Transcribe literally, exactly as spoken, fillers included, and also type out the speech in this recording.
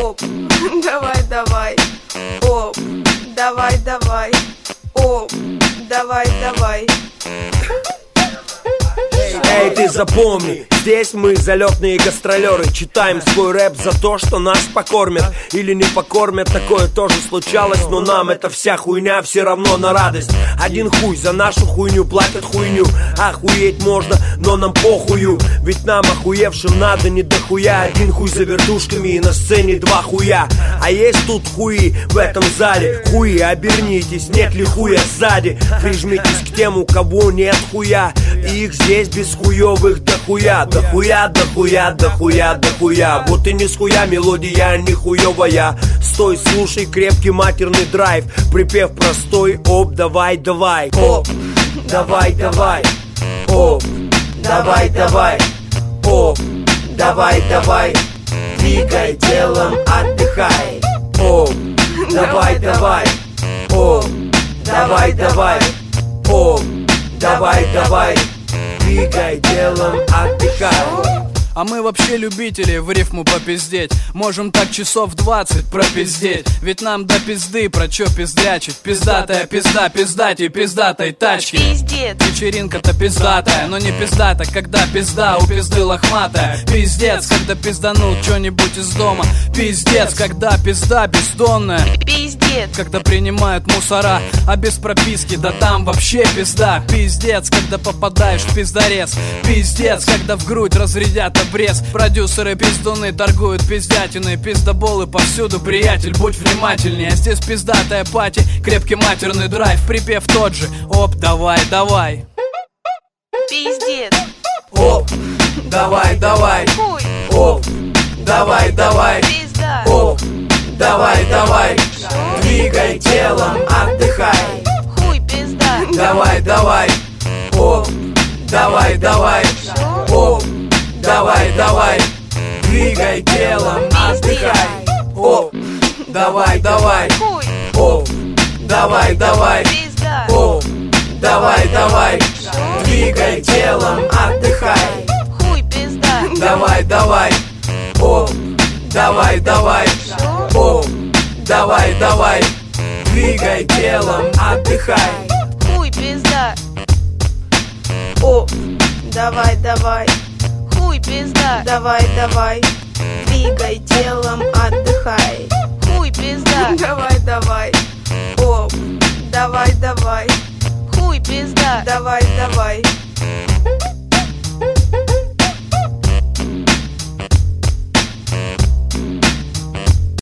Оп, давай, давай. Оп, давай, давай. Оп, давай, давай. Эй, ты запомни, здесь мы залетные гастролеры. Читаем свой рэп за то, что нас покормят или не покормят, такое тоже случалось. Но нам эта вся хуйня все равно на радость. Один хуй за нашу хуйню платят хуйню. Охуеть можно, но нам похую. Ведь нам охуевшим надо не дохуя. Один хуй за вертушками и на сцене два хуя. А есть тут хуи в этом зале. Хуи, обернитесь, нет ли хуя сзади. Прижмитесь к тем, у кого нет хуя. И их здесь без хуёвых дохуя. Дохуя, дохуя, дохуя, дохуя. Вот и не с хуя мелодия, не хуёвая. Стой, слушай крепкий матерный драйв. Припев простой, оп, давай, давай. Оп, давай, давай. Оп, давай, давай. Оп, давай, давай. Двигай телом, отдыхай. Оп, давай, давай. Оп, давай, давай. Оп, давай, давай. Двигай телом, отдыхай. А мы вообще любители в рифму попиздеть. Можем так часов двадцать пропиздеть. Ведь нам до пизды про чё пиздрячить. Пиздатая пизда, пиздатей, пиздатой тачки. Пиздец. Вечеринка-то пиздатая, но не пиздата, когда пизда у пизды лохматая. Пиздец, когда пизданул чё-нибудь из дома. Пиздец, когда пизда бездонная. Пиздец. Когда принимают мусора, а без прописки, да там вообще пизда. Пиздец, когда попадаешь в пиздарез. Пиздец, когда в грудь разрядят обрез. Продюсеры пиздуны торгуют пиздятиной. Пиздоболы повсюду, приятель, будь внимательнее. Здесь пиздатая пати, крепкий матерный драйв. Припев тот же, оп, давай, давай. Пиздец. Оп, давай, давай. Хуй. Оп, давай, давай. Пизда. Оп, давай, давай. Двигай телом, отдыхай. Хуй, пизда. Давай, давай. Оп, давай, давай. Оп, давай, давай. Двигай телом, отдыхай. Оп, давай, давай. Хуй. Оп, давай, давай. Пизда. Оп, давай, давай. Двигай телом, отдыхай. Хуй, пизда. Давай, давай. Оп, давай, давай. Оп, давай, давай. Двигай телом, отдыхай. Хуй, пизда. Оп, давай, давай. Хуй, пизда. Давай, давай. Двигай телом, отдыхай. Хуй, пизда. Давай, давай. Оп, давай, давай. Хуй, пизда. Давай, давай.